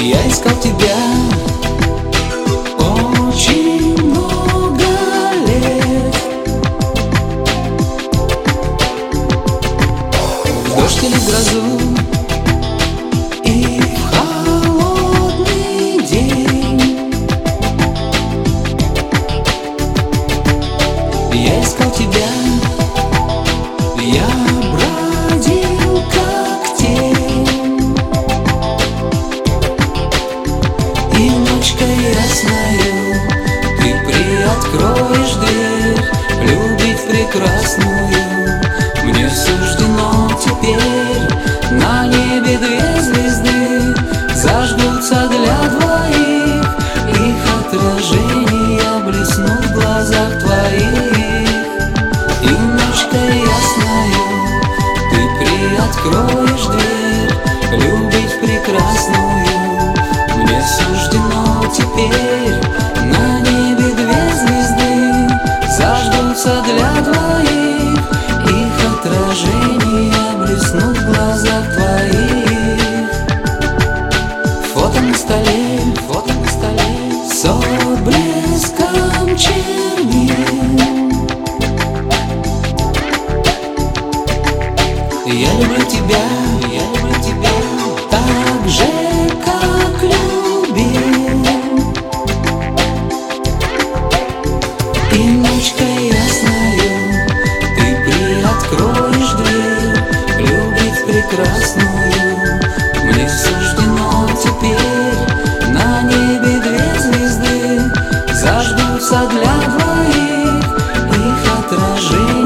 Я искал тебя очень много лет, в дождь или в грозу, и в холодный день. Я искал тебя, я бродил как тень, и ночкой ясною ты приоткроешь дверь, любить прекрасную. Мне суждено теперь, на небе две звезды зажгутся для двоих, их отражения блеснут в глазах твоих. И ночкой ясною ты приоткроешь дверь, любить прекрасную. Мне суждено теперь, на небе две звезды зажгутся для двоих, их отражения блеснут в глазах твоих. Фото на столе, с отблеском чернил. Я люблю тебя так же, как любил. И ночкой ясною ты приоткроешь дверь, любить прекрасную. Мне суждено теперь, на небе две звезды зажгутся для двоих, их отражение